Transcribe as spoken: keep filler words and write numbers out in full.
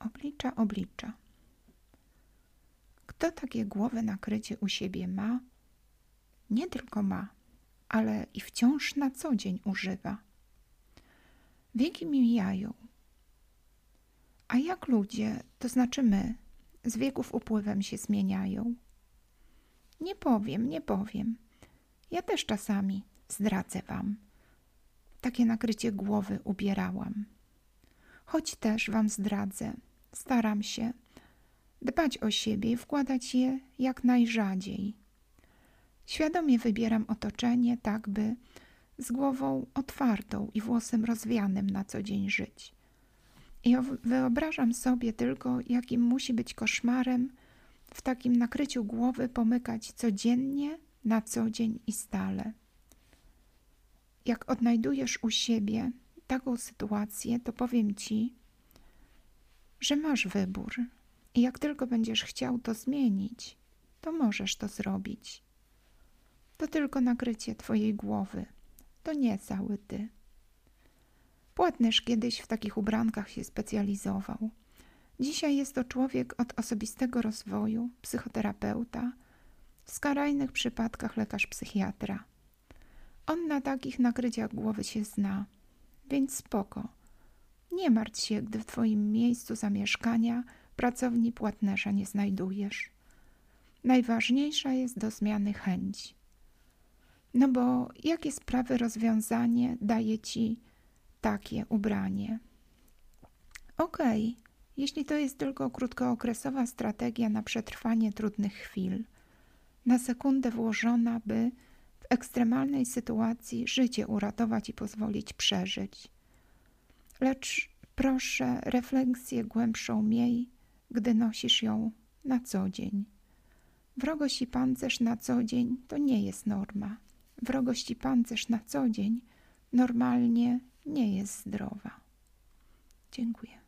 Oblicza, oblicza. Kto takie głowy nakrycie u siebie ma, nie tylko ma, ale i wciąż na co dzień używa. Wieki mijają, a jak ludzie, to znaczy my, z wieków upływem się zmieniają. Nie powiem, nie powiem. Ja też czasami, zdradzę wam, takie nakrycie głowy ubierałam. Choć też wam zdradzę, staram się dbać o siebie i wkładać je jak najrzadziej. Świadomie wybieram otoczenie, tak by z głową otwartą i włosem rozwianym na co dzień żyć. I wyobrażam sobie tylko, jakim musi być koszmarem w takim nakryciu głowy pomykać codziennie, na co dzień i stale. Jak odnajdujesz u siebie taką sytuację, to powiem ci, że masz wybór i jak tylko będziesz chciał to zmienić, to możesz to zrobić. To tylko nakrycie twojej głowy, to nie cały ty. Płatnerz kiedyś w takich ubrankach się specjalizował. Dzisiaj jest to człowiek od osobistego rozwoju, psychoterapeuta, w skrajnych przypadkach lekarz psychiatra. On na takich nakryciach głowy się zna, więc spoko. Nie martw się, gdy w twoim miejscu zamieszkania pracowni płatnerza nie znajdujesz. Najważniejsza jest do zmiany chęć. No bo jakie sprawy rozwiązanie daje ci takie ubranie? Okej, okay, jeśli to jest tylko krótkookresowa strategia na przetrwanie trudnych chwil, na sekundę włożona, by w ekstremalnej sytuacji życie uratować i pozwolić przeżyć. Lecz proszę, refleksję głębszą miej, gdy nosisz ją na co dzień. Wrogość i pancerz na co dzień to nie jest norma. Wrogość i pancerz na co dzień normalnie nie jest zdrowa. Dziękuję.